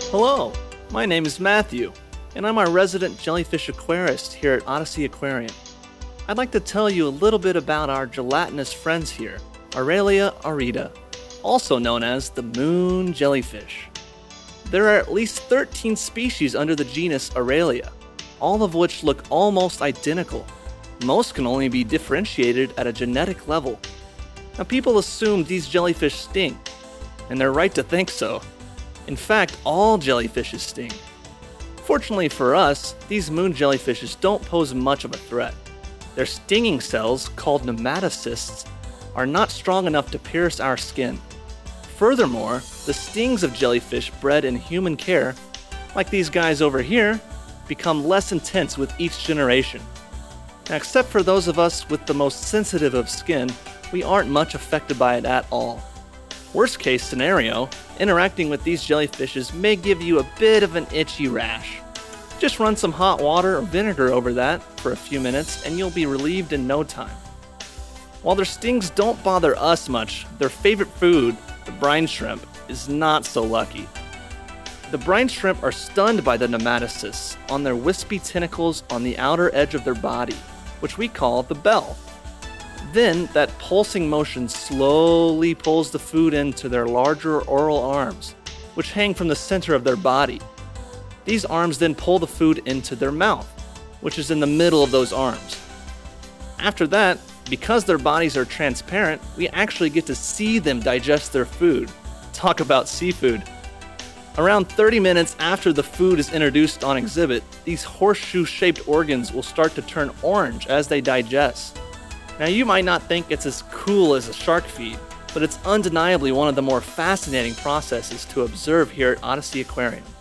Hello, my name is Matthew, and I'm our resident jellyfish aquarist here at Odyssey Aquarium. I'd like to tell you a little bit about our gelatinous friends here, Aurelia aurita, also known as the moon jellyfish. There are at least 13 species under the genus Aurelia, all of which look almost identical. Most can only be differentiated at a genetic level. Now, people assume these jellyfish sting, and they're right to think so. In fact, all jellyfishes sting. Fortunately for us, these moon jellyfishes don't pose much of a threat. Their stinging cells, called nematocysts, are not strong enough to pierce our skin. Furthermore, the stings of jellyfish bred in human care, like these guys over here, become less intense with each generation. Now, except for those of us with the most sensitive of skin, we aren't much affected by it at all. Worst case scenario, interacting with these jellyfishes may give you a bit of an itchy rash. Just run some hot water or vinegar over that for a few minutes and you'll be relieved in no time. While their stings don't bother us much, their favorite food, the brine shrimp, is not so lucky. The brine shrimp are stunned by the nematocysts on their wispy tentacles on the outer edge of their body, which we call the bell. Then, that pulsing motion slowly pulls the food into their larger oral arms, which hang from the center of their body. These arms then pull the food into their mouth, which is in the middle of those arms. After that, because their bodies are transparent, we actually get to see them digest their food. Talk about seafood. Around 30 minutes after the food is introduced on exhibit, these horseshoe-shaped organs will start to turn orange as they digest. Now, you might not think it's as cool as a shark feed, but it's undeniably one of the more fascinating processes to observe here at Odyssey Aquarium.